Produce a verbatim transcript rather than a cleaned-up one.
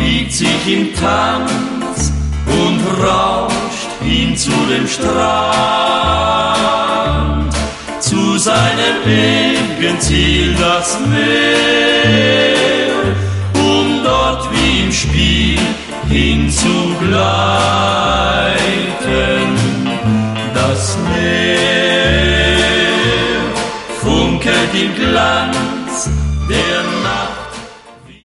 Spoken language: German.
wiegt sich im Tanz und rauscht hin zu dem Strand, zu seinem ewigen Ziel, das Meer, um dort wie im Spiel hinzugleiten. Das Meer funkelt im Glanz der